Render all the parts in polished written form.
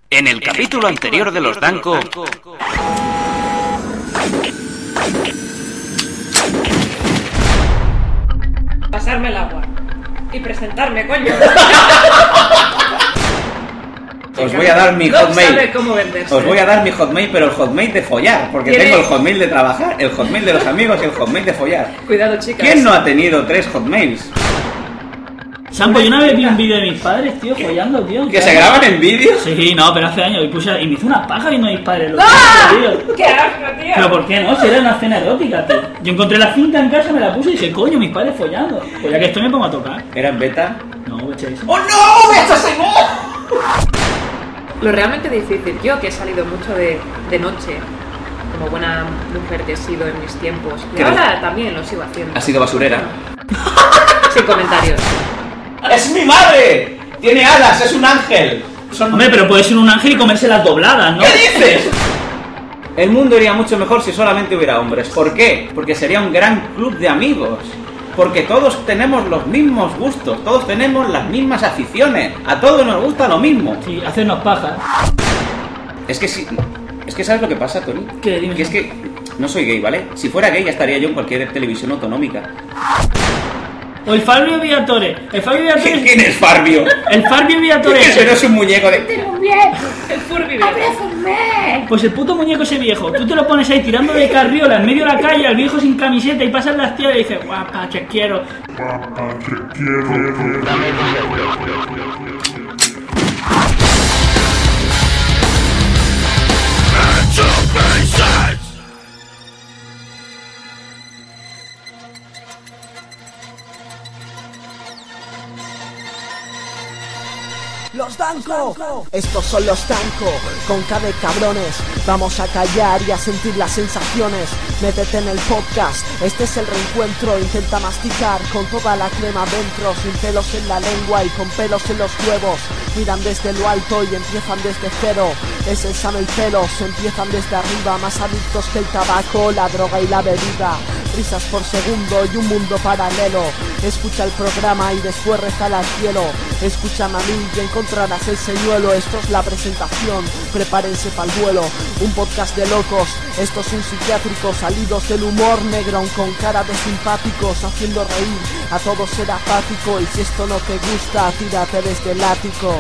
En el capítulo anterior de los Danko... Pasarme el agua. Y presentarme, coño. Os voy a dar mi hotmail. Os voy a dar mi hotmail, pero el hotmail de follar, porque tengo el hotmail de trabajar, el hotmail de los amigos y el hotmail de follar. Cuidado, chicas. ¿Quién no ha tenido 3 hotmails? Sampo, yo una vez vi un vídeo de mis padres, tío, follando, tío. ¿Que se graban en vídeo? Sí, no, pero hace años. Y me hizo una paja viendo a mis padres. ¡Ah! ¡Qué asco, tío! Pero ¿por qué no? Si era una cena erótica, tío. Yo encontré la cinta en casa, me la puse y dije, coño, mis padres follando. Pues ya que estoy me pongo a tocar. ¿Era en beta? No, echéis. ¡Oh no! ¡Échase no! Lo realmente difícil, yo que he salido mucho de noche, como buena mujer que he sido en mis tiempos, y ahora también lo sigo haciendo. ¿Ha sido basurera? Sin comentarios. ¡Es mi madre! ¡Tiene alas! ¡Es un ángel! Hombre, pero puede ser un ángel y comerse las dobladas, ¿no? ¿Qué dices? El mundo iría mucho mejor si solamente hubiera hombres. ¿Por qué? Porque sería un gran club de amigos. Porque todos tenemos los mismos gustos, todos tenemos las mismas aficiones, a todos nos gusta lo mismo. Sí, hacernos pajas. Es que sí, es que ¿sabes lo que pasa, Tony? ¿Qué? Dime. Que es que no soy gay, ¿vale? Si fuera gay ya estaría yo en cualquier televisión autonómica. O el Fabio Viatore. El Fabio Viatore. ¿Quién es Farbio? El Fabio Viatore. Ese no es un muñeco de... El Furby. Pues el puto muñeco ese viejo, tú te lo pones ahí tirando de carriola en medio de la calle al viejo sin camiseta y pasan las tías y dices, guapa, te quiero. ¡Los Danko! Estos son los Danko, con K de cabrones. Vamos a callar y a sentir las sensaciones. Métete en el podcast, este es el reencuentro. Intenta masticar con toda la crema dentro, sin pelos en la lengua y con pelos en los huevos. Miran desde lo alto y empiezan desde cero. Es el sano y pelos, empiezan desde arriba. Más adictos que el tabaco, la droga y la bebida. Risas por segundo y un mundo paralelo. Escucha el programa y después rezala al cielo. Escúchame a mí y encontrarás el señuelo. Esto es la presentación, prepárense para el duelo. Un podcast de locos, esto es un psiquiátrico. Salidos del humor negro, aun con cara de simpáticos. Haciendo reír, a todos ser apático. Y si esto no te gusta, tírate desde el ático.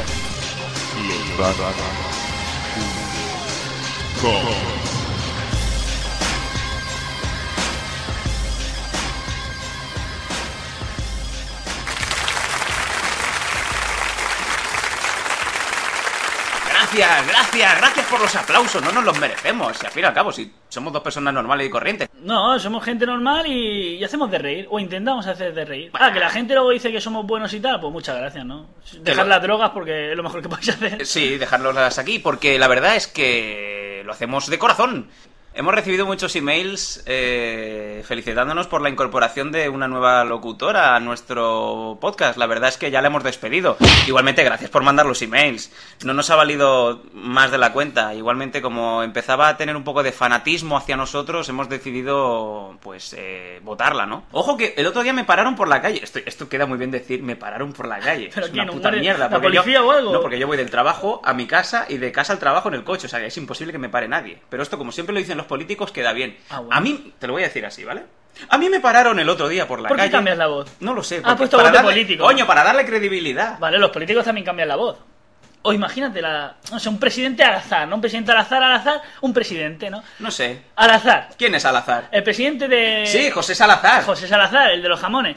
Gracias por los aplausos, no nos los merecemos. Y al fin y al cabo, si somos dos personas normales y corrientes. No, somos gente normal y hacemos de reír, o intentamos hacer de reír. Que la gente luego dice que somos buenos y tal, pues muchas gracias, ¿no? Dejar las drogas porque es lo mejor que podéis hacer. Sí, dejarlas aquí, porque la verdad es que lo hacemos de corazón. Hemos recibido muchos emails felicitándonos por la incorporación de una nueva locutora a nuestro podcast. La verdad es que ya la hemos despedido. Igualmente, gracias por mandar los emails. No nos ha valido más de la cuenta. Igualmente, como empezaba a tener un poco de fanatismo hacia nosotros, hemos decidido, pues, votarla, ¿no? Ojo que el otro día me pararon por la calle. Esto queda muy bien decir, me pararon por la calle. ¿Pero es quién? una puta mierda. ¿La policía o algo? No, porque yo voy del trabajo a mi casa y de casa al trabajo en el coche. O sea, es imposible que me pare nadie. Pero esto, como siempre lo dicen los políticos, queda bien. Bueno. A mí, te lo voy a decir así, ¿vale? A mí me pararon el otro día por la calle. ¿Por qué cambias la voz? No lo sé. Ah, puesto voz de político. Coño, para darle credibilidad. Vale, los políticos también cambian la voz. O imagínate un presidente al azar, ¿no? Un presidente al azar, un presidente, ¿no? No sé. Al azar. ¿Quién es Salazar? El presidente de... Sí, José Salazar. José Salazar, el de los jamones.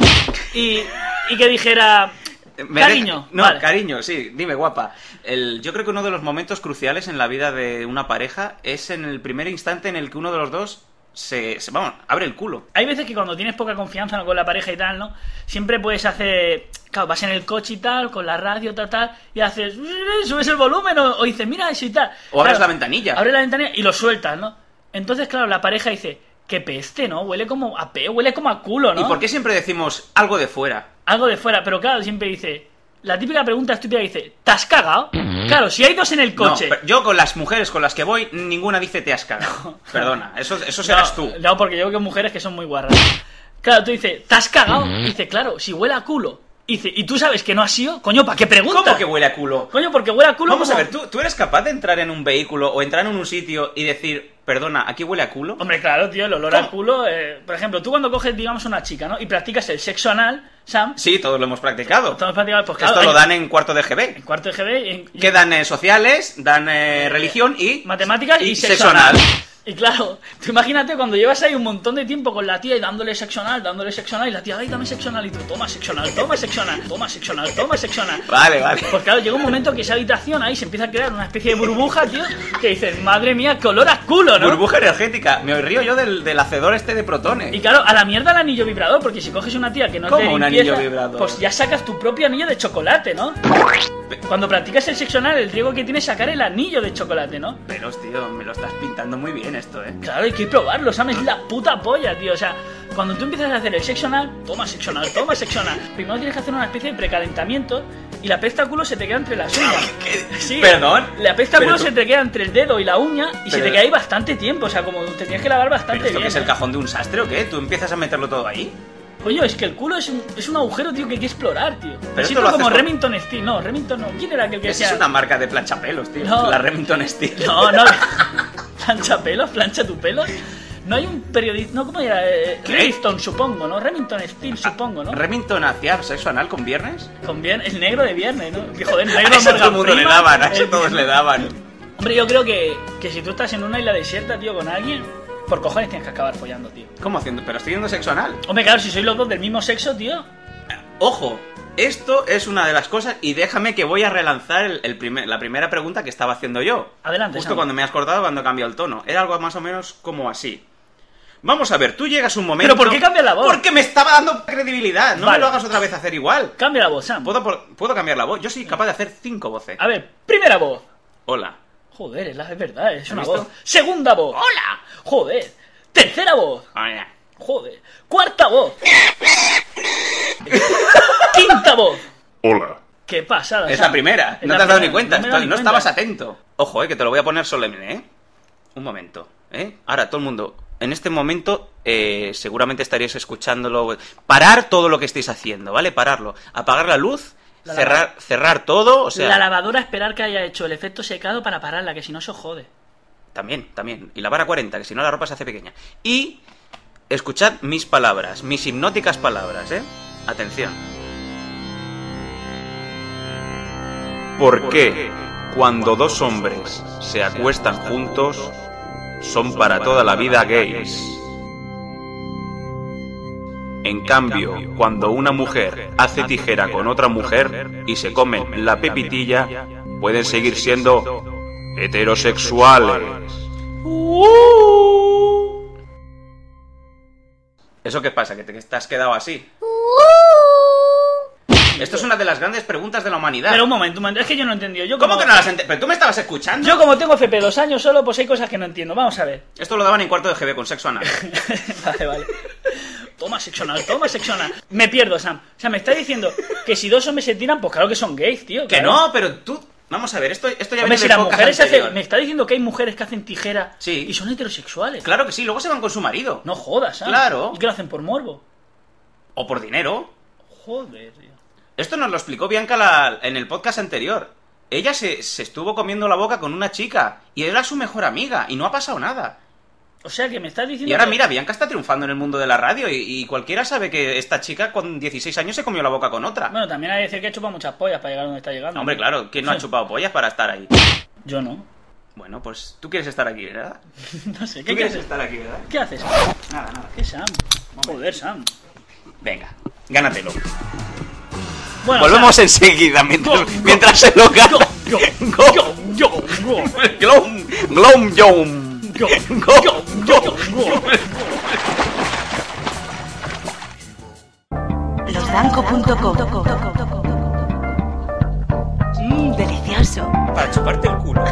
Y que dijera... Cariño. No, vale. Cariño, sí, dime, guapa. Yo creo que uno de los momentos cruciales en la vida de una pareja es en el primer instante en el que uno de los dos vamos, abre el culo. Hay veces que cuando tienes poca confianza, ¿no?, con la pareja y tal, ¿no? Siempre puedes hacer... Claro, vas en el coche y tal, con la radio, tal, y haces... Subes el volumen o dices, mira eso y tal. O abres la ventanilla. Abres la ventanilla y lo sueltas, ¿no? Entonces, claro, la pareja dice... Qué peste, ¿no? Huele como a peo, huele como a culo, ¿no? ¿Y por qué siempre decimos algo de fuera? Algo de fuera, pero claro, siempre dice... La típica pregunta estúpida dice, ¿te has cagado? Claro, si hay dos en el coche... No, yo con las mujeres con las que voy, ninguna dice te has cagado. No. Perdona, eso serás tú. No, porque yo veo que mujeres que son muy guarras. Claro, tú dices, ¿te has cagado? Y dice, claro, si huele a culo Y dice, ¿y tú sabes que no ha sido? Coño, ¿para qué preguntas? ¿Cómo que huele a culo? Coño, porque huele a culo. Vamos a como- ver, ¿tú eres capaz de entrar en un vehículo o entrar en un sitio y decir, perdona, ¿aquí huele a culo? Hombre, claro, tío, el olor ¿Cómo? a culo... por ejemplo, tú cuando coges, digamos, una chica, ¿no? Y practicas el sexo anal, Sam... Sí, todos lo hemos practicado. Todos practicamos, pues claro... Esto lo hay- dan en cuarto de GB. En cuarto de GB... Que dan sociales, dan religión y... Matemáticas y sexo anal. Y claro, tú imagínate cuando llevas ahí un montón de tiempo con la tía y dándole sexo anal, y la tía, ay, dame sexo anal, y tú, toma sexo anal, toma sexo anal, toma sexo anal, toma sexo anal. Vale, vale. Pues claro, llega un momento que esa habitación ahí se empieza a crear una especie de burbuja, tío, que dices, madre mía, qué olor a culo, ¿no? Burbuja energética. Me río yo del hacedor este de protones. Y claro, a la mierda el anillo vibrador, porque si coges una tía que no es de ¿Cómo un limpieza, anillo vibrador? pues ya sacas tu propio anillo de chocolate, ¿no? Cuando practicas el sexo anal, el riesgo que tienes es sacar el anillo de chocolate, ¿no? Pero, tío, me lo estás pintando muy bien esto, ¿eh? Claro, hay que probarlo, ¿sabes? Es la puta polla, tío. O sea, cuando tú empiezas a hacer el sexo anal, toma sexo anal, toma sexo anal. Primero tienes que hacer una especie de precalentamiento y la pesta culo se te queda entre las uñas. Sí, ¿Perdón? La pesta Pero culo tú- se te queda entre el dedo y la uña y se Pero- te queda ahí bastante tiempo. O sea, como te tienes que lavar ¿Pero bastante esto bien. que es el ¿eh? cajón de un sastre o qué? ¿Tú empiezas a meterlo todo ahí? Coño, es que el culo es un agujero, tío, que hay que explorar, tío. Pero Así esto lo como haces con- Remington Steel. No, Remington no. ¿Quién era aquel que Esa decía? es una marca de planchapelos, tío. No. La Remington Steel. No, no. Plancha pelos, plancha tu pelo. No hay un periodista. No, ¿cómo era? Remington, supongo, ¿no? Remington Steel, supongo, ¿no? ¿Remington hacía sexo anal con viernes? Con bien, el negro de viernes, ¿no? Que joder, A negro eso todo el Morgan mundo le Freeman, daban, a eso el- todos le daban. Hombre, yo creo que si tú estás en una isla desierta, tío, con alguien, por cojones tienes que acabar follando, tío. ¿Cómo haciendo? Pero estoy haciendo sexo anal. Hombre, claro, si sois los dos del mismo sexo, tío. Ojo, esto es una de las cosas y déjame que voy a relanzar la primera pregunta que estaba haciendo yo. Adelante, Justo Sam. cuando me has cortado, cuando he cambiado el tono. Era algo más o menos como así. Vamos a ver, tú llegas un momento... ¿Pero por qué cambia la voz? Porque me estaba dando credibilidad. No Vale. me lo hagas otra vez hacer igual. Cambia la voz, Sam. ¿Puedo cambiar la voz? Yo soy capaz de hacer 5 voces. A ver, primera voz. Hola. Joder, es verdad, es ¿Has una visto? voz. Segunda voz. Hola. Joder. Tercera voz. Hola. Joder. Cuarta voz. Quinta voz. Hola. Qué pasada. Es Sam. la primera. Es No la te has dado primera. ni cuenta. No me he dado ni No cuenta. estabas atento. Ojo, que te lo voy a poner solemne, ¿eh? Un momento, ¿eh? Ahora, todo el mundo, en este momento, seguramente estaríais escuchándolo. Parar todo lo que estáis haciendo, ¿vale? Pararlo. Apagar la luz, La cerrar todo, o sea... La lavadora esperar que haya hecho el efecto secado para pararla, que si no se os jode. También. Y lavar a 40, que si no la ropa se hace pequeña. Y escuchad mis palabras, mis hipnóticas palabras, ¿eh? Atención. ¿Por qué cuando dos hombres se acuestan juntos son para toda la vida gays? En cambio, cuando una mujer hace tijera con otra mujer y se comen la pepitilla, pueden seguir siendo heterosexuales. ¿Eso qué pasa? ¿Que te has quedado así? Esto es una de las grandes preguntas de la humanidad. Pero un momento, es que yo no he entendido. Yo ¿Cómo como- que no las entiendes? ¿Pero tú me estabas escuchando? Yo como tengo FP 2 años solo, pues hay cosas que no entiendo. Vamos a ver. Esto lo daban en cuarto de GB con sexo anal. Vale. Toma sexo anal. Me pierdo, Sam. O sea, me está diciendo que si dos hombres se tiran, pues claro que son gays, tío. Que claro. no, pero tú... Vamos a ver, esto ya Hombre, viene si de las podcast mujeres anterior. me está diciendo que hay mujeres que hacen tijera Sí. y son heterosexuales. Claro que sí, luego se van con su marido. No jodas, Sam. Claro. ¿Y qué lo hacen por morbo? O por dinero. Joder, tío. Esto nos lo explicó Bianca en el podcast anterior. Ella se estuvo comiendo la boca con una chica y era su mejor amiga y no ha pasado nada. O sea, que me estás diciendo Y ahora que- mira, Bianca está triunfando en el mundo de la radio y cualquiera sabe que esta chica con 16 años se comió la boca con otra. Bueno, también hay que decir que he chupado muchas pollas para llegar donde está llegando. Hombre, claro, ¿quién no ha chupado pollas para estar ahí? Yo no. Bueno, pues tú quieres estar aquí, ¿verdad? No sé, Tú ¿qué quieres haces? estar aquí, ¿verdad? ¿Qué haces? Nada. ¿Qué, Sam? Joder, Sam. Venga, gánatelo. Bueno, Volvemos Sam. enseguida mientras, Go, go, mientras se lo gana. Go. Glom, glom, yom. Losdanco.com. Delicioso. Para chuparte el culo.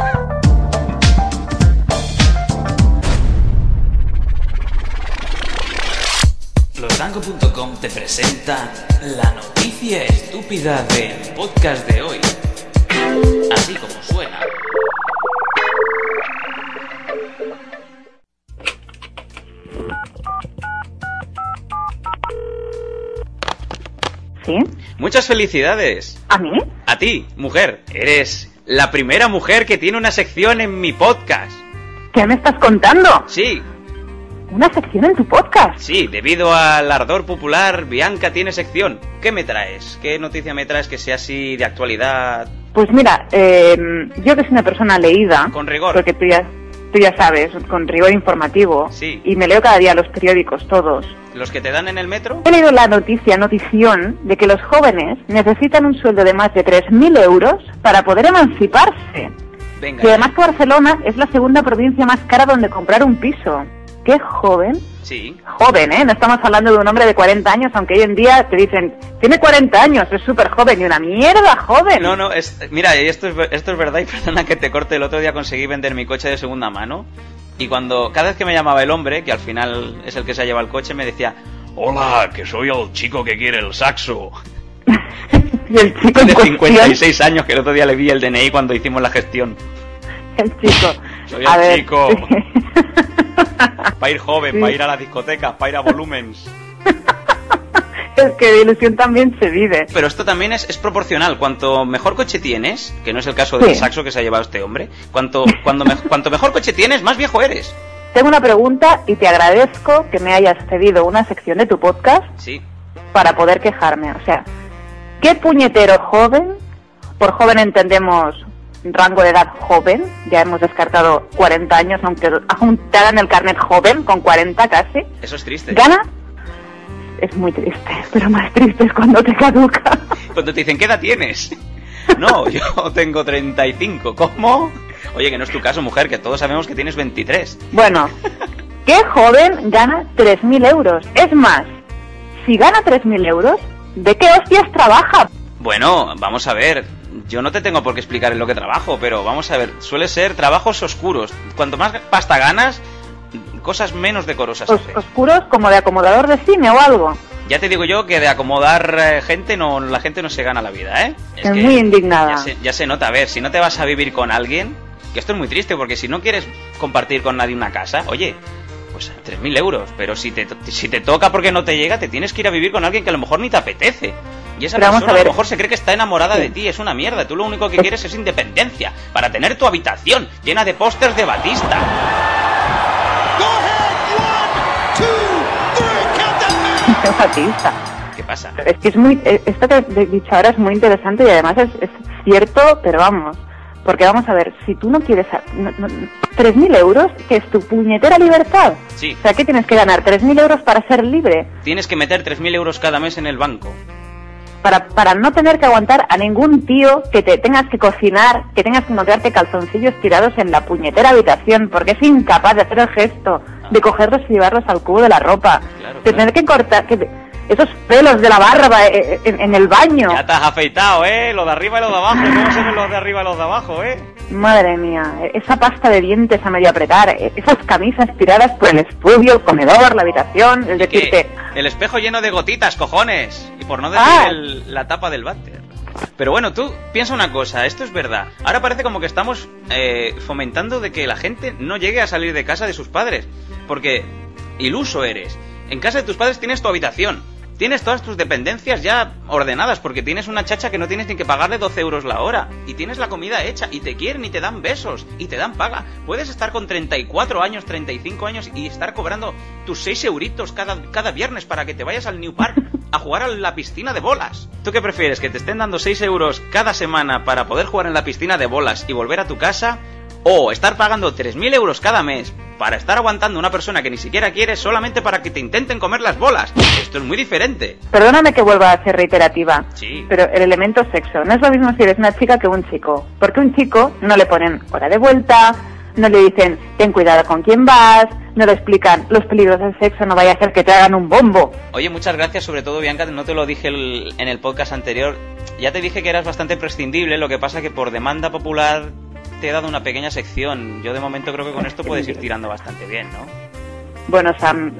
Losdanco.com te presenta la noticia estúpida del podcast de hoy. Así como suena. ¿Sí? Muchas felicidades. ¿A mí? A ti, mujer. Eres la primera mujer que tiene una sección en mi podcast. ¿Qué me estás contando? Sí, ¿Una sección en tu podcast? sí, debido al ardor popular, Bianca tiene sección. ¿Qué me traes? ¿Qué noticia me traes que sea así de actualidad? Pues mira, yo que soy una persona leída... Con rigor. Porque tú ya sabes, con rigor informativo. Sí. Y me leo cada día los periódicos, todos. ¿Los que te dan en el metro? He leído la notición de que los jóvenes necesitan un sueldo de más de 3.000 euros para poder emanciparse. Venga. Y además que Barcelona es la segunda provincia más cara donde comprar un piso. ¿Qué joven? Sí. Joven, ¿eh? No estamos hablando de un hombre de 40 años, aunque hoy en día te dicen, tiene 40 años, es súper joven, y una mierda joven. No, mira, esto es verdad, y perdona que te corte, el otro día conseguí vender mi coche de segunda mano, y cada vez que me llamaba el hombre, que al final es el que se ha llevado el coche, me decía, hola, que soy el chico que quiere el saxo. Y el chico en De cuestión, 56 años, que el otro día le vi el DNI cuando hicimos la gestión. el chico. Soy A el ver, chico. sí. Para ir joven, Sí. para ir a la discoteca, para ir a volúmenes. Es que de ilusión también se vive. Pero esto también es proporcional. Cuanto mejor coche tienes, que no es el caso del Sí. saxo que se ha llevado este hombre, cuanto mejor coche tienes, más viejo eres. Tengo una pregunta y te agradezco que me hayas cedido una sección de tu podcast Sí. para poder quejarme. O sea, ¿qué puñetero joven? Por joven entendemos rango de edad joven. Ya hemos descartado 40 años, aunque aún te hagan el carnet joven, con 40 casi. Eso es triste. ¿Gana? Es muy triste, pero más triste es cuando te caduca. Cuando te dicen, ¿qué edad tienes? No, yo tengo 35. ¿Cómo? Oye, que no es tu caso, mujer, que todos sabemos que tienes 23. Bueno, ¿qué joven gana 3.000 euros? Es más, si gana 3.000 euros, ¿de qué hostias trabaja? Bueno, vamos a ver. Yo no te tengo por qué explicar en lo que trabajo, pero vamos a ver. Suele ser trabajos oscuros. Cuanto más pasta ganas, cosas menos decorosas haces. Oscuros como de acomodador de cine o algo. Ya te digo yo que de acomodar gente la gente no se gana la vida, ¿eh? Es muy indignada. Ya se nota. A ver, si no te vas a vivir con alguien, que esto es muy triste, porque si no quieres compartir con nadie una casa, oye, pues 3.000 euros. Pero si te toca porque no te llega, te tienes que ir a vivir con alguien que a lo mejor ni te apetece. Y esa Pero vamos persona a ver. lo mejor se cree que está enamorada Sí. de ti. Es una mierda. Tú lo único que quieres es independencia. Para tener tu habitación llena de pósters de Batista. Qué fatista. ¿Qué pasa? Es que esto que he dicho ahora es muy interesante y además es cierto, pero vamos. Porque vamos a ver, si tú no quieres... 3.000 euros, que es tu puñetera libertad. Sí. O sea, ¿qué tienes que ganar? 3.000 euros para ser libre. Tienes que meter 3.000 euros cada mes en el banco. Para no tener que aguantar a ningún tío que te tengas que cocinar, que tengas que encontrarte calzoncillos tirados en la puñetera habitación, porque es incapaz de hacer el gesto, de cogerlos y llevarlos al cubo de la ropa, Claro, de tener que cortar esos pelos de la barba en el baño. Ya te has afeitado, ¿eh? Lo de arriba y lo de abajo. ¿Cómo se ven los de arriba y los de abajo, eh? Madre mía, esa pasta de dientes a medio apretar, esas camisas tiradas por el estudio, el comedor, la habitación, el decirte... El espejo lleno de gotitas, cojones. Y por no decir Ah. la tapa del váter. Pero bueno, tú piensa una cosa, esto es verdad. Ahora parece como que estamos fomentando de que la gente no llegue a salir de casa de sus padres. Porque iluso eres. En casa de tus padres tienes tu habitación. Tienes todas tus dependencias ya ordenadas, porque tienes una chacha que no tienes ni que pagarle 12 euros la hora. Y tienes la comida hecha, y te quieren, y te dan besos, y te dan paga. Puedes estar con 34 años, 35 años, y estar cobrando tus 6 euritos cada viernes para que te vayas al New Park a jugar a la piscina de bolas. ¿Tú qué prefieres? ¿Que te estén dando 6 euros cada semana para poder jugar en la piscina de bolas y volver a tu casa? ¿O estar pagando 3.000 euros cada mes para estar aguantando una persona que ni siquiera quieres solamente para que te intenten comer las bolas? Esto es muy diferente. Perdóname que vuelva a ser reiterativa, Sí. pero el elemento sexo no es lo mismo si eres una chica que un chico, porque un chico no le ponen hora de vuelta, no le dicen ten cuidado con quién vas, no le explican los peligros del sexo, no vaya a ser que te hagan un bombo. Oye, muchas gracias, sobre todo Bianca, no te lo dije en el podcast anterior. Ya te dije que eras bastante prescindible, lo que pasa que por demanda popular te he dado una pequeña sección. Yo de momento creo que con esto puedes ir tirando bastante bien, ¿no? Bueno, Sam,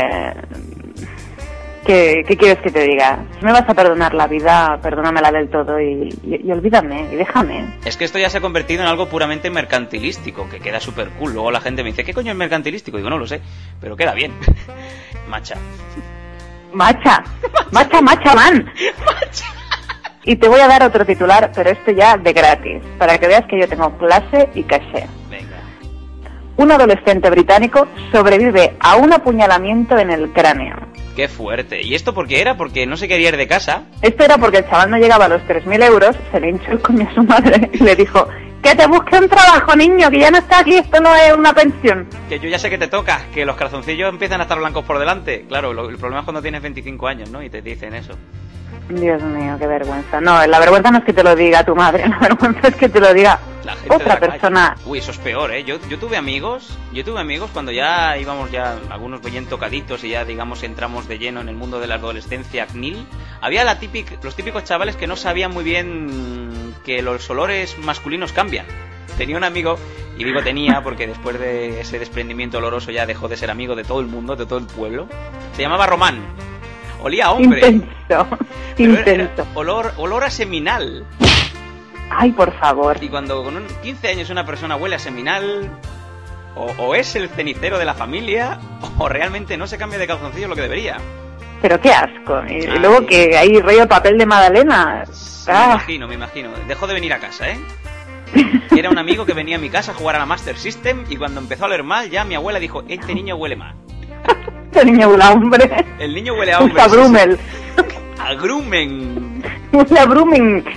¿qué quieres que te diga? Si me vas a perdonar la vida, perdónamela del todo y olvídame y déjame. Es que esto ya se ha convertido en algo puramente mercantilístico, que queda súper cool. Luego la gente me dice, ¿qué coño es mercantilístico? Digo, no lo sé, pero queda bien. Macha. Macha, man. Y te voy a dar otro titular, pero esto ya de gratis, para que veas que yo tengo clase y caché. Venga. Un adolescente británico sobrevive a un apuñalamiento en el cráneo. Qué fuerte. ¿Y esto por qué era? Porque no se quería ir de casa. Esto era porque el chaval no llegaba a los 3.000 euros, se le hinchó el coño a su madre y le dijo: que te busque un trabajo, niño, que ya no está aquí, esto no es una pensión. Que yo ya sé que te toca, que los calzoncillos empiezan a estar blancos por delante. Claro, el problema es cuando tienes 25 años, ¿no? Y te dicen eso. Dios mío, qué vergüenza. No, la vergüenza no es que te lo diga tu madre, la vergüenza es que te lo diga La gente de otra la calle. persona. Uy, eso es peor, ¿eh? Yo tuve amigos cuando ya íbamos ya algunos bien tocaditos y ya, digamos, entramos de lleno en el mundo de la adolescencia CNIL. Había los típicos chavales que no sabían muy bien que los olores masculinos cambian. Tenía un amigo, y digo tenía porque después de ese desprendimiento oloroso ya dejó de ser amigo de todo el mundo, de todo el pueblo. Se llamaba Román. Olía a hombre. Intenso, Pero intenso. era olor a seminal. Ay, por favor. Y cuando con 15 años una persona huele a seminal, o es el cenicero de la familia, o realmente no se cambia de calzoncillo lo que debería. Pero qué asco. Y Ay. luego que hay rollo papel de magdalena. Me imagino. Dejó de venir a casa, ¿eh? Era un amigo que venía a mi casa a jugar a la Master System y cuando empezó a oler mal, ya mi abuela dijo: este niño huele mal. Este niño huele a hombre. El niño huele a hombre. A Brummel. A Grumen. Huele a Brumming.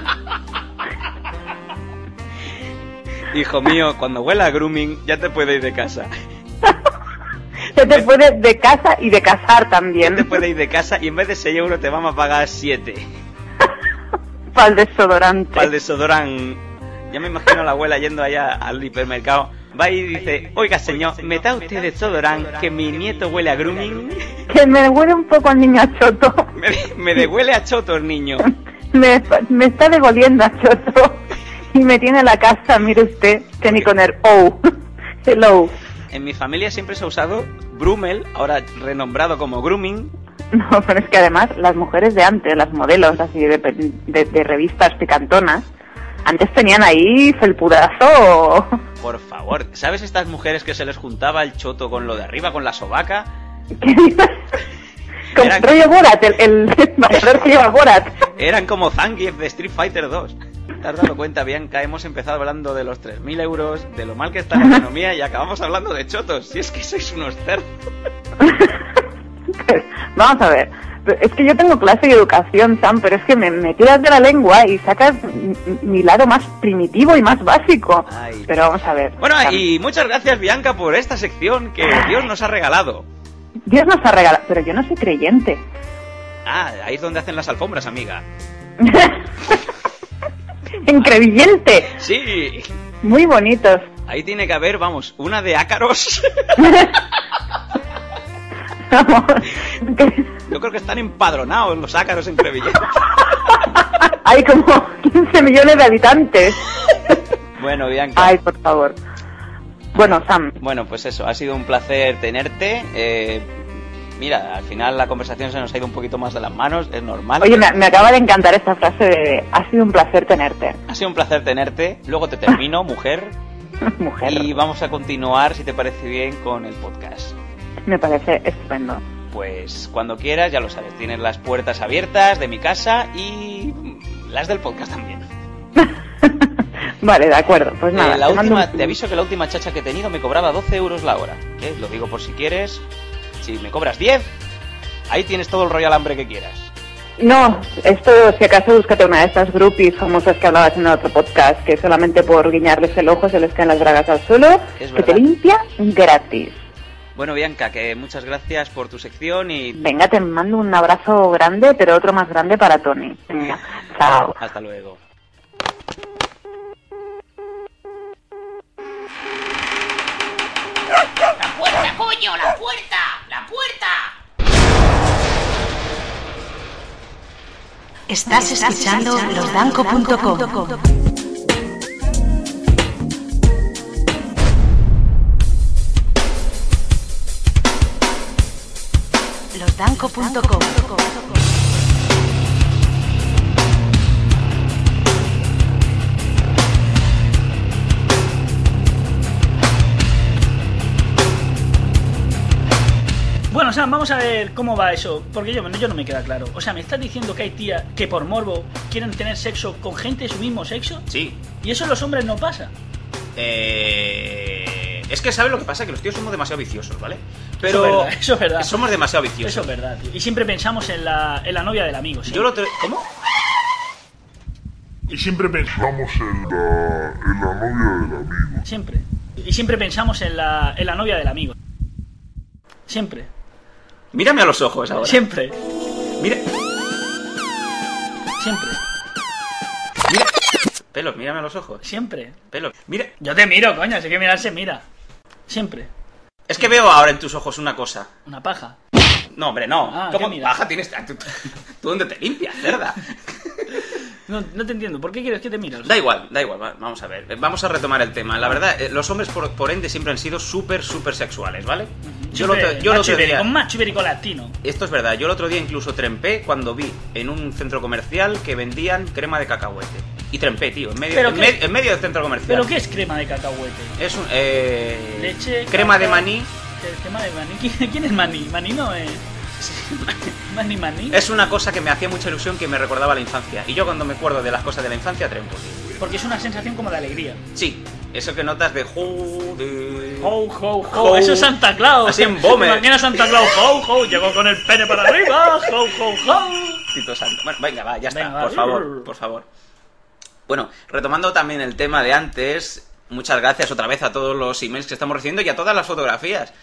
Hijo mío, cuando huela a grooming, ya te puedes ir de casa. Se te puede de casa y de casar también. Ya te puedes ir de casa y en vez de 6 euros te vamos a pagar 7. Para el desodorante. Para el desodorante. Ya me imagino a la abuela yendo allá al hipermercado. Va y dice: oiga señor, ¿me da usted desodorante que mi nieto huele a grooming? Que me huele un poco al niño a choto. Me dehuele a choto el niño. Me está degoliendo a choto. Y me tiene la casa, mire usted, que ni con el O. Hello. En mi familia siempre se ha usado Brummel, ahora renombrado como grooming. No, pero es que además las mujeres de antes, las modelos así de revistas picantonas, antes tenían ahí felpudazo. Por favor, ¿sabes estas mujeres que se les juntaba el choto con lo de arriba, con la sobaca? ¿Qué dices? Con Eran- rollo Borat, el bailador que lleva Borat. Eran como Zangief de Street Fighter 2. ¿Te has dado cuenta, Bianca? Hemos empezado hablando de los 3.000 euros, de lo mal que está la economía y acabamos hablando de chotos. Si es que sois unos cerdos. Vamos a ver. Es que yo tengo clase de educación, Sam, pero es que me tiras de la lengua y sacas mi lado más primitivo y más básico. Ay. Pero vamos a ver. Bueno, Sam, y muchas gracias, Bianca, por esta sección que Dios nos ha regalado. Dios nos ha regalado, pero yo no soy creyente. Ah, ahí es donde hacen las alfombras, amiga. Increyente. Sí, Muy bonitos. ahí tiene que haber, vamos, una de ácaros. Vamos. Yo creo que están empadronados los ácaros en Crevillente. Hay como 15 millones de habitantes. Bueno, Bianca. Ay, por favor. Bueno, Sam, Bueno, pues eso, ha sido un placer tenerte. Mira, al final la conversación se nos ha ido un poquito más de las manos, es normal. oye, me acaba de encantar esta frase de: ha sido un placer tenerte. Ha sido un placer tenerte. Luego te termino, mujer. Mujer, Y vamos a continuar, si te parece bien, con el podcast. me parece estupendo. Pues cuando quieras, ya lo sabes, tienes las puertas abiertas de mi casa y las del podcast también. Vale, de acuerdo, pues nada. La te mando última, un- te aviso que la última chacha que he tenido me cobraba 12 euros la hora. ¿Qué? Lo digo por si quieres. Si me cobras 10, ahí tienes todo el rollo alambre que quieras. No, esto, si acaso, búscate una de estas groupies famosas que hablabas en otro podcast, que solamente por guiñarles el ojo se les caen las bragas al suelo, Es que te verdad. limpia gratis. Bueno, Bianca, que muchas gracias por tu sección y Venga, te mando un abrazo grande, pero otro más grande para Tony. Venga, chao. hasta luego. ¡La puerta, coño! ¡La puerta! ¡La puerta! Estás escuchando losdanco.com. Losdanco.com. Bueno, Sam, vamos a ver cómo va eso, porque yo no me queda claro. O sea, ¿me estás diciendo que hay tías que por morbo quieren tener sexo con gente de su mismo sexo? Sí. ¿Y eso en los hombres no pasa? Es que ¿sabes lo que pasa? Que los tíos somos demasiado viciosos, ¿vale? Pero eso es verdad. Somos demasiado viciosos. Eso es verdad, tío. Y siempre pensamos en la novia del amigo, ¿sí? ¿Cómo? Y siempre pensamos en la novia del amigo. Siempre. Y siempre pensamos en la novia del amigo. Siempre. Mírame a los ojos ahora. Siempre. Mira. Siempre. Mira. Pelos, mírame a los ojos. Siempre. Pelos. Mira. Yo te miro, coño, si hay que mirarse, mira. Siempre. Es que veo ahora en tus ojos una cosa. Una paja. No, hombre, no. ¿Cómo paja tienes? ¿Tú dónde te limpias, cerda? No te entiendo. ¿Por qué quieres que te mires? Da igual. Vamos a ver. Vamos a retomar el tema. La verdad, los hombres por ende siempre han sido súper sexuales, ¿vale? Yo el otro día... Con macho ibérico latino. Esto es verdad. Yo el otro día incluso trempé cuando vi en un centro comercial que vendían crema de cacahuete. Y trempé, tío, en medio del centro comercial. ¿Pero qué es crema de cacahuete? Es un... leche... Crema de maní. ¿Crema de maní? ¿Quién es maní? Maní no es... Maní. Es una cosa que me hacía mucha ilusión, que me recordaba la infancia. Y yo cuando me acuerdo de las cosas de la infancia trempo, tío. Porque es una sensación como de alegría. Sí, eso que notas de joder. Ho. Eso es Santa Claus. Así en Bome. Imagina Santa Claus. Ho. Llegó con el pene para arriba. Ho. Tito Santo. Bueno, venga, va, ya está. Venga, Por favor. Bueno, retomando también el tema de antes, muchas gracias otra vez a todos los emails que estamos recibiendo y a todas las fotografías.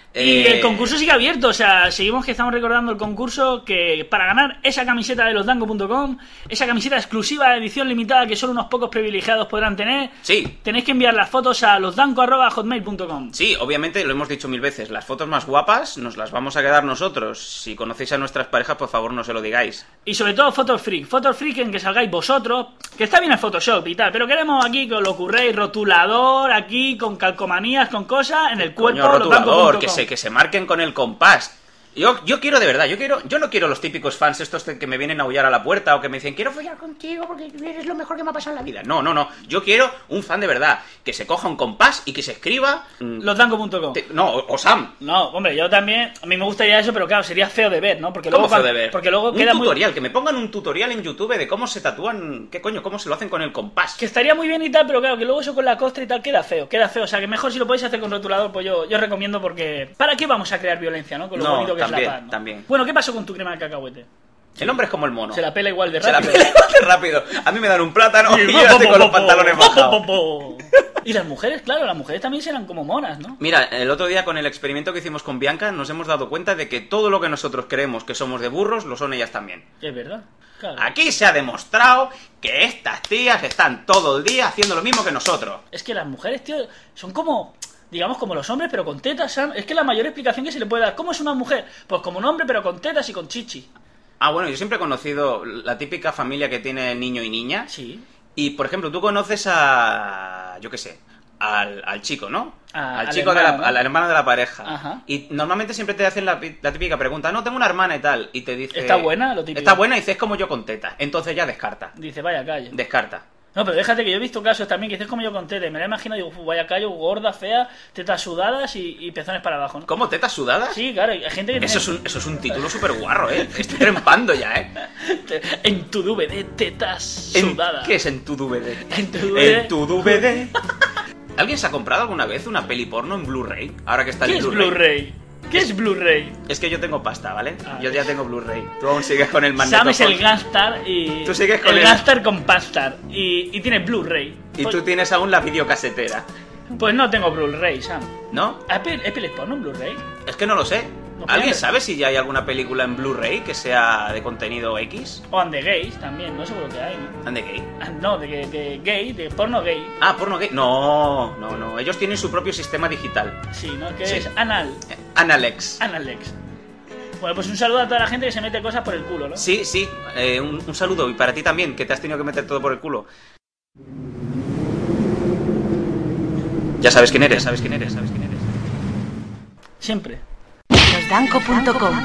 Y el concurso sigue abierto, o sea, seguimos que estamos recordando el concurso, que para ganar esa camiseta de losdanco.com, esa camiseta exclusiva de edición limitada que solo unos pocos privilegiados podrán tener, sí, tenéis que enviar las fotos a losdanco@hotmail.com. Sí, obviamente, lo hemos dicho 1000 veces, las fotos más guapas nos las vamos a quedar nosotros. Si conocéis a nuestras parejas, por favor no se lo digáis. Y sobre todo fotos freak en que salgáis vosotros, que está bien el Photoshop y tal, pero queremos aquí que os lo curréis, rotulador, aquí con calcomanías, con cosas, en el cuerpo. Coño, rotulador, que se marquen con el compás. Yo quiero de verdad, yo no quiero los típicos fans estos que me vienen a aullar a la puerta o que me dicen quiero follar contigo porque eres lo mejor que me ha pasado en la vida. No, yo quiero un fan de verdad, que se coja un compás y que se escriba losdanco.com. No, o Sam. No, hombre, yo también, a mí me gustaría eso, pero claro, sería feo de ver, ¿no? Porque ¿Cómo luego feo de ver? Porque luego un queda tutorial, que me pongan un tutorial en YouTube de cómo se tatúan, cómo se lo hacen con el compás. Que estaría muy bien y tal, pero claro, que luego eso con la costra y tal queda feo, o sea, que mejor si lo podéis hacer con rotulador, pues yo recomiendo, porque ¿para qué vamos a crear violencia, no? Con lo bonito que también, es la paz, ¿no? También. Bueno, ¿qué pasó con tu crema de cacahuete? El hombre es como el mono. Se la pela igual de rápido. A mí me dan un plátano y yo estoy con los pantalones bajados. Y las mujeres, claro, las mujeres también serán como monas, ¿no? Mira, el otro día con el experimento que hicimos con Bianca nos hemos dado cuenta de que todo lo que nosotros creemos que somos de burros lo son ellas también. Es verdad, claro. Aquí se ha demostrado que estas tías están todo el día haciendo lo mismo que nosotros. Es que las mujeres, tío, son como... digamos como los hombres, pero con tetas, Sam. Es que la mayor explicación que se le puede dar. ¿Cómo es una mujer? Pues como un hombre, pero con tetas y con chichi. Ah, bueno, yo siempre he conocido la típica familia que tiene niño y niña. Sí. Y, por ejemplo, tú conoces a... yo qué sé, al chico, ¿no? Al chico hermano, ¿no? a la hermana de la pareja. Ajá. Y normalmente siempre te hacen la típica pregunta, no, tengo una hermana y tal. Y te dice... ¿Está buena? Lo típico. Está buena y dice, es como yo con tetas. Entonces ya descarta. Dice, vaya calle. Descarta. No, pero déjate que yo he visto casos también que dices como yo con teta. Me la imagino, digo, vaya callo, gorda, fea, tetas sudadas y pezones para abajo, ¿no? ¿Cómo? ¿Tetas sudadas? Sí, claro, hay gente que eso es un título súper guarro, ¿eh? Estoy trempando ya, ¿eh? En tu DVD, tetas sudadas. ¿Qué es en tu DVD? En tu DVD. En tu DVD. ¿Alguien se ha comprado alguna vez una peli porno en Blu-ray? Ahora que está el Blu-ray. ¿Qué es Blu-ray? ¿Qué es Blu-ray? Es que yo tengo pasta, ¿vale? Yo ya tengo Blu-ray. Tú aún sigues con el magnetofón. Sabes el Gangstar y... Tú sigues con el Gangstar con Pastar y tienes Blu-ray. Y pues... tú tienes aún la videocasetera. Pues no tengo Blu-ray, Sam. ¿No? ¿Hay pelis porno en Blu-ray? Es que no lo sé. No, ¿Alguien sabe si ya hay alguna película en Blu-ray que sea de contenido X? O And the Gays también, no seguro que hay, ¿no? ¿And the Gay? No, de gay, de porno gay. Ah, porno gay. No. Ellos tienen su propio sistema digital. Sí, ¿no? Que Sí. es Anal. Analex. Analex. Bueno, pues un saludo a toda la gente que se mete cosas por el culo, ¿no? Sí. Un saludo. Y para ti también, que te has tenido que meter todo por el culo. Ya sabes quién eres. Siempre. Losdanco.com.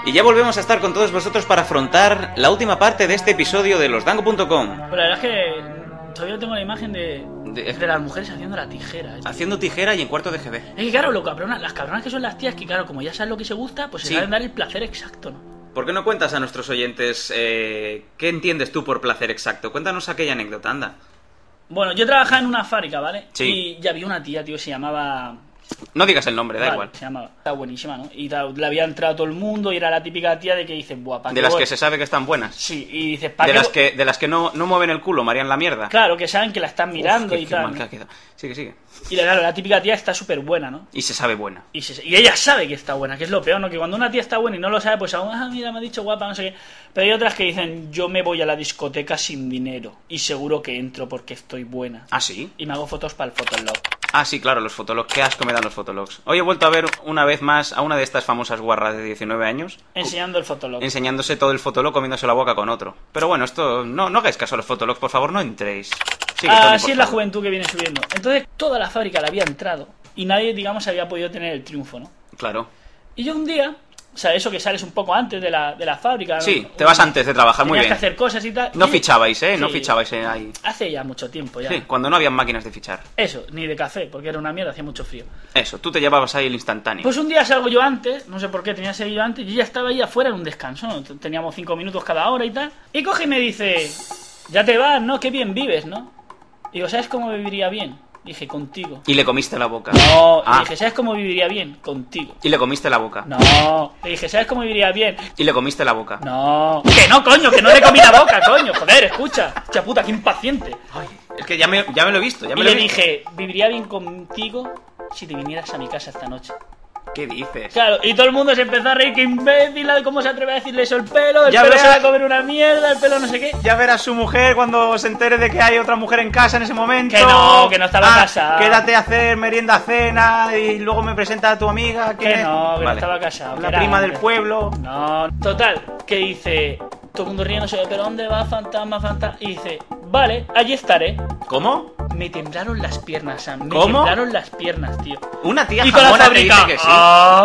Y ya volvemos a estar con todos vosotros para afrontar la última parte de este episodio de losdango.com. Pero la verdad es que todavía tengo la imagen de las mujeres haciendo la tijera. Haciendo tijera y en cuarto de GB. Es que claro, las cabronas que son las tías, que claro, como ya saben lo que se gusta, pues se saben dar el placer exacto, ¿no? ¿Por qué no cuentas a nuestros oyentes qué entiendes tú por placer exacto? Cuéntanos aquella anécdota, anda. Bueno, yo trabajaba en una fábrica, ¿vale? Sí. Y ya había una tía, tío, se llamaba... No digas el nombre, da vale, igual. Se llamaba. Estaba buenísima, ¿no? Y la había entrado todo el mundo y era la típica tía de que dices, guapa. De las que se sabe que están buenas. Sí, y dices, de las que no mueven el culo, marían la mierda. Claro, que saben que la están mirando y tal. ¿No? Sigue. Y claro, la típica tía está súper buena, ¿no? Y se sabe buena. Y ella sabe que está buena, que es lo peor, ¿no? Que cuando una tía está buena y no lo sabe, pues aún, mira, me ha dicho guapa, no sé qué. Pero hay otras que dicen, yo me voy a la discoteca sin dinero y seguro que entro porque estoy buena. ¿Ah, sí? Y me hago fotos para el Fotolog. Ah, sí, claro, los fotologs. Qué asco me dan los fotologs. Hoy he vuelto a ver una vez más a una de estas famosas guarras de 19 años. Enseñando el Fotolog. Enseñándose todo el fotolog, comiéndose la boca con otro. Pero bueno, esto... No hagáis caso a los fotologs, por favor, no entréis. Así es la juventud que viene subiendo. Entonces, toda la fábrica la había entrado y nadie, digamos, había podido tener el triunfo, ¿no? Claro. Y yo un día... O sea, eso que sales un poco antes de la fábrica. Sí, ¿no? te vas antes de trabajar, muy bien. Tenías que hacer cosas y tal. No fichabais, ¿eh? Sí, No fichabais ahí. Hace ya mucho tiempo, ya. Sí, cuando no había máquinas de fichar. Eso, ni de café, porque era una mierda, hacía mucho frío. Eso, tú te llevabas ahí el instantáneo. Pues un día salgo yo antes, no sé por qué tenía que salir yo antes, y ya estaba ahí afuera en un descanso, ¿no? Teníamos 5 minutos cada hora y tal. Y coge y me dice, ya te vas, ¿no? Qué bien vives, ¿no? Y digo, ¿sabes cómo viviría bien? Dije, contigo. Y le comiste la boca. No, le dije, ¿sabes cómo viviría bien? Contigo. Y le comiste la boca. No, le dije, ¿sabes cómo viviría bien? Y le comiste la boca. No. Que no, coño, que no le comí la boca, coño. Joder, escucha. Hostia puta, qué impaciente. Ay, es que ya me lo he visto, y le dije, viviría bien contigo si te vinieras a mi casa esta noche. ¿Qué dices? Claro, y todo el mundo se empezó a reír, que imbécil, ¿cómo se atreve a decirle eso? El pelo se va a comer una mierda, el pelo no sé qué. Ya verás su mujer cuando se entere de que hay otra mujer en casa en ese momento. Que no estaba casada. Quédate a hacer merienda, cena y luego me presenta a tu amiga. Que no estaba casada. La prima del pueblo. No, total, que dice, todo el mundo riéndose, pero ¿dónde va, fantasma? Y dice, vale, allí estaré. ¿Cómo? Me temblaron las piernas, Sam. ¿Cómo? Me temblaron las piernas, tío. Una tía y con la fábrica dice que sí.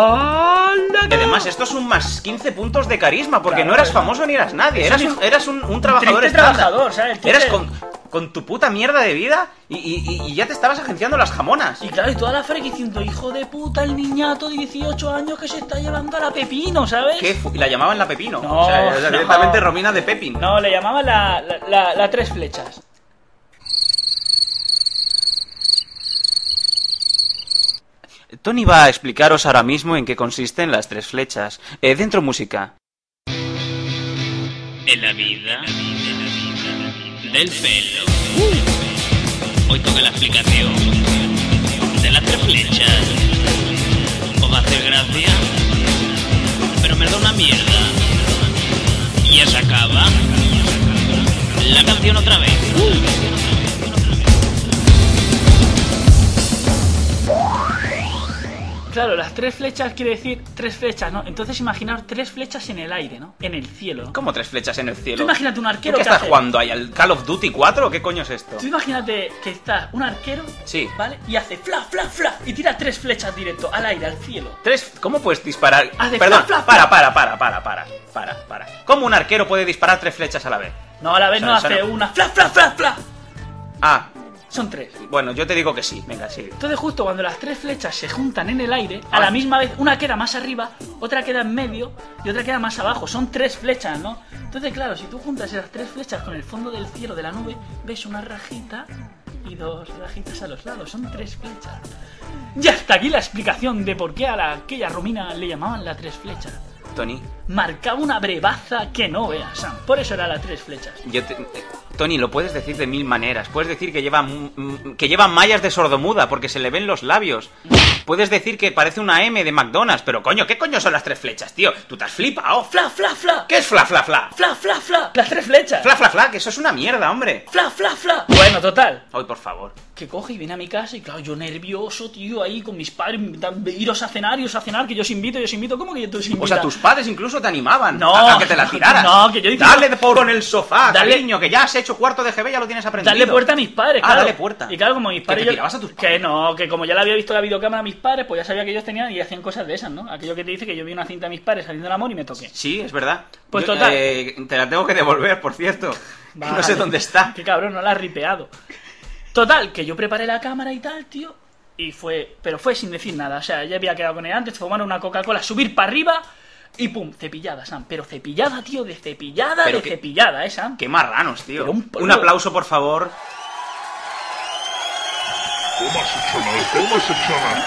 Y además, esto es un más 15 puntos de carisma, porque claro, no eras famoso ni eras nadie. Eras un trabajador estándar. ¿Sabes? Eras con tu puta mierda de vida y ya te estabas agenciando las jamonas. Y claro, y toda la fábrica diciendo, hijo de puta, el niñato de 18 años que se está llevando a la Pepino, ¿sabes? ¿Qué? ¿La llamaban la Pepino? No, o sea, directamente Romina de Pepin. No, le llamaban la Tres Flechas. Tony va a explicaros ahora mismo en qué consisten las tres flechas. Dentro música. En la vida del pelo. Hoy toca la explicación de las tres flechas. Os va a hacer gracia, pero me da una mierda. Y ya se acaba la canción otra vez. Claro, las tres flechas quiere decir tres flechas, ¿no? Entonces imaginar tres flechas en el aire, ¿no? En el cielo, ¿no? ¿Cómo tres flechas en el cielo? Tú imagínate un arquero que que estás hace... jugando ahí al Call of Duty 4 o qué coño es esto? Tú imagínate que está un arquero, sí, ¿vale? Y hace fla, fla, fla y tira tres flechas directo al aire, al cielo. ¿Cómo puedes disparar? Hace Perdón, fla, fla, para. ¿Cómo un arquero puede disparar tres flechas a la vez? No, a la vez no hace una fla, fla, fla, fla. Ah. Son tres. Bueno, yo te digo que sí, venga, sí. Entonces justo cuando las tres flechas se juntan en el aire, a la misma vez, una queda más arriba, otra queda en medio y otra queda más abajo. Son tres flechas, ¿no? Entonces, claro, si tú juntas esas tres flechas con el fondo del cielo de la nube, ves una rajita y dos rajitas a los lados. Son tres flechas. Y hasta aquí la explicación de por qué a aquella Romina le llamaban la tres flechas. Tony. Marcaba una brebaza que no veas, Sam. Por eso era la tres flechas. Tony, lo puedes decir de mil maneras. Puedes decir que lleva mallas de sordomuda porque se le ven los labios. Puedes decir que parece una M de McDonald's. Pero coño, ¿qué coño son las tres flechas, tío? Tú te has flipado. Fla, fla, fla. ¿Qué es fla, fla, fla? Fla, fla, fla. Las tres flechas. Fla, fla, fla, que eso es una mierda, hombre. Fla, fla, fla. Bueno, total. Ay, por favor. que coge y viene a mi casa y claro, yo nervioso, tío, ahí con mis padres, iros a cenar, que yo os invito, ¿cómo que yo te os invito? O sea, tus padres incluso te animaban no, a que te la tiraras. No, que yo dije... Dale con el sofá, cariño, que ya has hecho cuarto de GB, ya lo tienes aprendido. Dale puerta a mis padres, claro. Dale puerta. Y claro, como mis padres... ¿Que te tirabas a tus padres? Que no, que como ya le había visto la videocámara a mis padres, pues ya sabía que ellos tenían y hacían cosas de esas, ¿no? Aquello que te dice que yo vi una cinta a mis padres saliendo del amor y me toqué. Sí, es verdad. Pues total. Te la tengo que devolver, por cierto. Vale. No sé dónde está. Qué cabrón, no la has ripeado. Total, que yo preparé la cámara y tal, tío. Y fue sin decir nada. O sea, ya había quedado con él antes, fumar una Coca-Cola, subir para arriba y pum, cepillada, Sam. Pero cepillada, tío, de cepillada, cepillada, Sam. Qué marranos, tío. Un aplauso, por favor. ¿Cómo has hecho nada?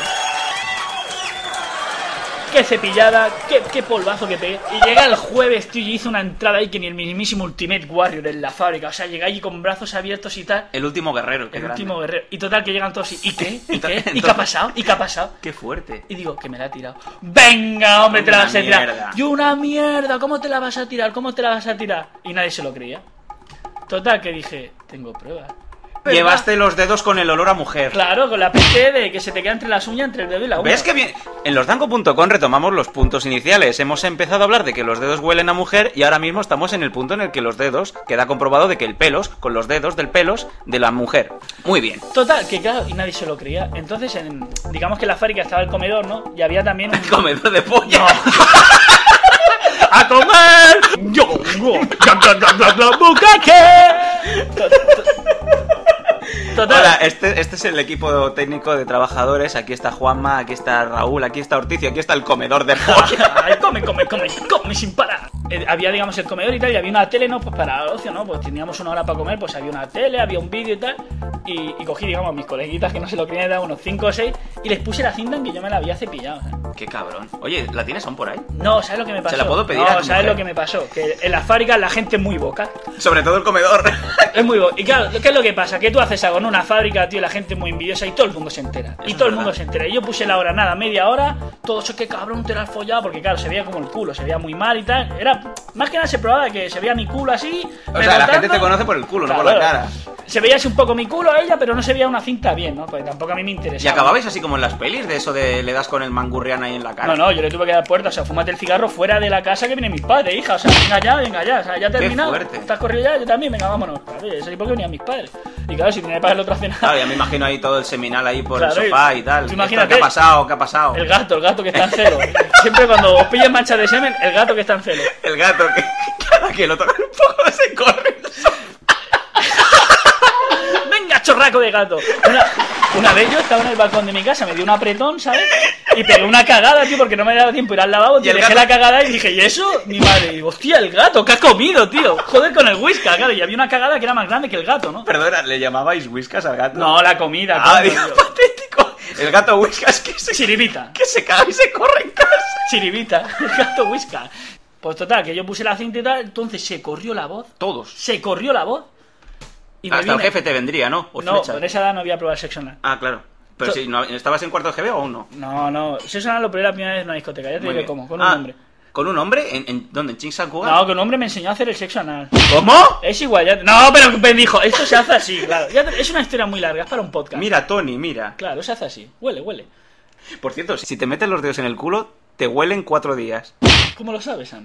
Qué cepillada, qué polvazo que pegué. Y llega el jueves, tío, y hice una entrada ahí que ni el mismísimo Ultimate Warrior en la fábrica. O sea, llegué allí con brazos abiertos y tal. El último guerrero, El último guerrero. Y total, que llegan todos ¿y qué? ¿Y qué? Entonces, ¿Y qué ha pasado? ¿Y qué ha pasado? Qué fuerte. Y digo, que me la ha tirado. ¡Venga, hombre, te la vas a tirar! ¡Y una mierda! ¿Cómo te la vas a tirar? ¿Cómo te la vas a tirar? Y nadie se lo creía. Total, que dije, tengo pruebas. Llevaste los dedos con el olor a mujer. Claro, con la PC de que se te queda entre las uñas, entre el dedo y la uña. ¿Ves que bien? En losdanco.com retomamos los puntos iniciales. Hemos empezado a hablar de que los dedos huelen a mujer y ahora mismo estamos en el punto en el que los dedos queda comprobado de que el pelos, con los dedos del pelos de la mujer. Muy bien. Total, que claro, y nadie se lo creía. Entonces, digamos que en la fábrica estaba el comedor, ¿no? Y había también un... El comedor de polla. No. ¡A comer! ¡Yo! Total. Hola, este es el equipo técnico de trabajadores. Aquí está Juanma, aquí está Raúl, aquí está Ortiz y aquí está el comedor de polla. Ay, come sin parar. Había, digamos, el comedor y tal, y había una tele, ¿no? Pues para ocio, ¿no? Pues teníamos una hora para comer, pues había una tele, había un vídeo y tal. Y cogí, digamos, a mis coleguitas que no se lo creían, unos 5 o 6, y les puse la cinta en que yo me la había cepillado, ¿eh? Qué cabrón. Oye, ¿la tienes aún por ahí? No, ¿sabes lo que me pasó? ¿Se la puedo pedir no, a tu ¿sabes mujer? lo que me pasó? Que en las fábricas la gente es muy boca. Sobre todo el comedor. Es muy boca. Y claro, ¿qué es lo que pasa? Que tú haces algo en una fábrica, tío, la gente es muy envidiosa y todo el mundo se entera. Eso y todo es el mundo se entera. Y yo puse la hora, nada, media hora, todo eso, que cabrón te lo has follado, porque claro, se veía como el culo, se veía muy mal y tal. Era, más que nada se probaba que se veía mi culo así. O sea, la gente te conoce por el culo, claro, no por la cara. Se veía así un poco mi culo a ella, pero no se veía una cinta bien, ¿no? Pues tampoco a mí me interesaba. ¿Y acababais así como en las pelis, de eso de le das con el mangurrián ahí en la cara? No, yo le tuve que dar puerta, o sea, fúmate el cigarro fuera de la casa que vienen mis padres, hija, o sea, venga ya, o sea, ya terminado. Qué fuerte. ¿Estás corrido ya? Yo también, venga, vámonos. Claro, eso sí porque venían mis padres. Y claro, si tenía que pagar el otro cena. Claro, ya me imagino ahí todo el seminal ahí por claro, el sofá y tal. Imagínate, ¿Qué ha pasado? ¿Qué ha pasado? El gato que está en celo. Siempre cuando os pillen mancha de semen, el gato que está en celo. El gato que cada que lo toca un poco se corre. ¡Venga, chorraco de gato! Una vez yo estaba en el balcón de mi casa, me dio un apretón, ¿sabes? Y pegué una cagada, tío, porque no me daba tiempo ir al lavabo, tío, dejé la cagada y dije, ¿y eso? Mi madre, y digo, hostia, el gato, ¿qué ha comido, tío? Joder con el whiskas, claro, y había una cagada que era más grande que el gato, ¿no? Perdona, ¿le llamabais whiskas al gato? No, la comida. Ah, Dios, patético. El gato whiskas que se... Chiribita. Que se caga y se corre en casa. Chiribita, el gato whiskas. Pues total, que yo puse la cinta y tal, entonces se corrió la voz. Todos. Se corrió la voz. Y hasta el jefe te vendría, ¿no? No, con esa edad no había probado el sexo anal. Ah, claro. Pero si no, ¿estabas en cuarto de GB o aún no? No, sexo anal lo probé la primera vez en una discoteca, ya te diré cómo, con un hombre. ¿Con un hombre? ¿En dónde? ¿En Chinsan Cuba? No, que un hombre me enseñó a hacer el sexo anal. ¿Cómo? Es igual, ya... No, pero me dijo, esto se hace así, claro. Es una historia muy larga, es para un podcast. Mira, Tony, mira. Claro, se hace así. Huele. Por cierto, si te metes los dedos en el culo, te huelen 4 días. ¿Cómo lo sabes, Sam?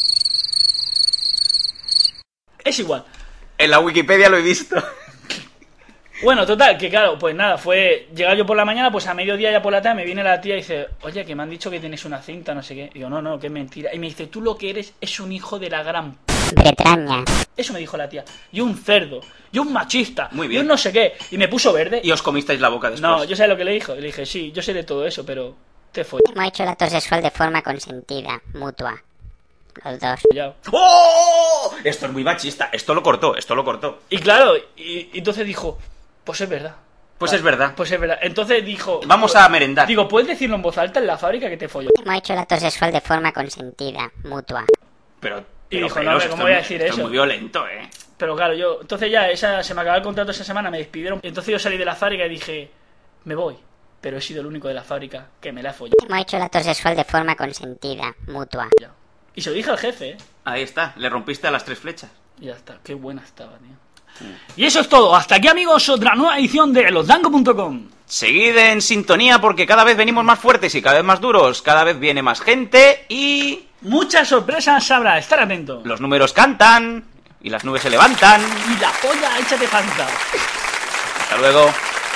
Es igual. En la Wikipedia lo he visto. Bueno, total, que claro, pues nada, fue llegar yo por la mañana, pues a mediodía ya por la tarde me viene la tía y dice, oye, que me han dicho que tienes una cinta, no sé qué. Y digo, no, que es mentira. Y me dice, tú lo que eres es un hijo de la gran Bretaña. Eso me dijo la tía. Y un cerdo, y un machista, muy bien. Y un no sé qué. Y me puso verde. ¿Y os comisteis la boca después? No, yo sé lo que le dijo. Le dije, sí, yo sé de todo eso, pero te fue. Hemos hecho el acto sexual de forma consentida, mutua. Los dos. ¡Oh! Esto es muy machista. Esto lo cortó. Y claro, y entonces dijo, pues es verdad. Pues es verdad. Pues es verdad. Entonces dijo... Vamos a merendar. Digo, ¿puedes decirlo en voz alta en la fábrica que te folló? Hemos hecho el acto sexual de forma consentida, mutua. Pero dijo, no, ¿cómo voy a decir eso? Es muy violento, Pero claro, yo... Entonces ya se me acabó el contrato esa semana, me despidieron. Entonces yo salí de la fábrica y dije, me voy. Pero he sido el único de la fábrica que me la ha follado. Hemos hecho el acto sexual de forma consentida, mutua. Y se lo dije al jefe, Ahí está, le rompiste a las 3 flechas. Y ya está, qué buena estaba, tío. Y eso es todo. Hasta aquí, amigos, otra nueva edición de losdanco.com. Seguid en sintonía porque cada vez venimos más fuertes y cada vez más duros. Cada vez viene más gente y... muchas sorpresas habrá. Estar atento. los números cantan y las nubes se levantan. Y la polla hecha de falta. Hasta luego.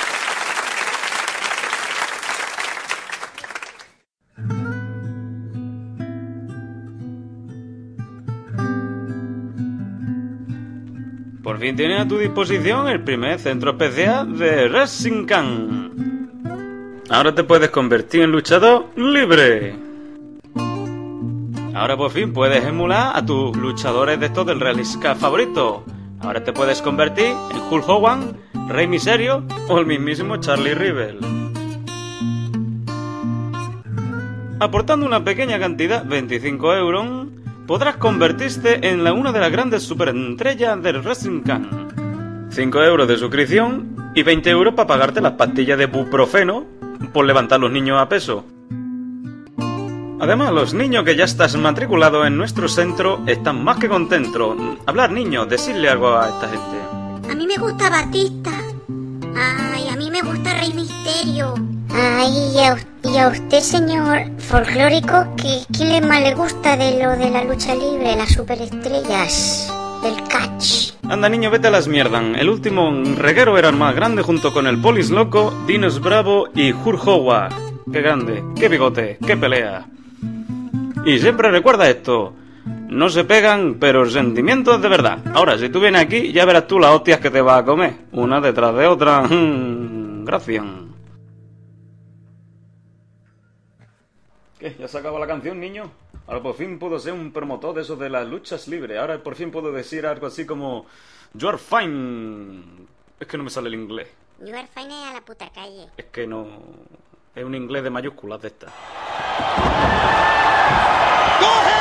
Por fin tienes a tu disposición el primer centro especial de Rasengan. Ahora te puedes convertir en luchador libre. Ahora por fin puedes emular a tus luchadores de estos del Realisca favorito. Ahora te puedes convertir en Hulk Hogan, Rey Misterio o el mismísimo Charlie Rivel. Aportando una pequeña cantidad, 25 euros, podrás convertirte en una de las grandes superestrellas del Rasengan. 5 euros de suscripción y 20 euros para pagarte las pastillas de buprofeno por levantar los niños a peso. Además, los niños que ya estás matriculado en nuestro centro están más que contentos. Hablar, niños, decirle algo a esta gente. A mí me gusta Batista. Ay, a mí me gusta Rey Misterio. Ay, y a usted, señor folclórico, ¿quién más le gusta de lo de la lucha libre, las superestrellas, del catch? Anda, niño, vete a las mierdas. El último reguero era el más grande junto con el Polis Loco, Dinos Bravo y Hulk Hogan. ¡Qué grande! ¡Qué bigote! ¡Qué pelea! Y siempre recuerda esto. No se pegan, pero sentimientos de verdad. Ahora, si tú vienes aquí, ya verás tú las hostias que te vas a comer. Una detrás de otra. Gracias. ¿Qué? ¿Ya se acabó la canción, niño? Ahora por fin puedo ser un promotor de eso de las luchas libres. Ahora por fin puedo decir algo así como... You are fine. Es que no me sale el inglés. You are fine a la puta calle. Es que no... Es un inglés de mayúsculas de estas. ¡Coge!